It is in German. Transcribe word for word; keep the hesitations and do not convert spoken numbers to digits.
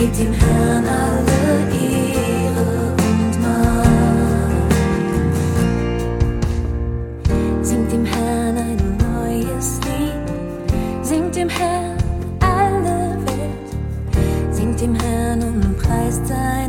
Gebt dem Herrn alle Ehre und Macht. Singt dem Herrn ein neues Lied, singt dem Herrn alle Welt, singt dem Herrn und preist sein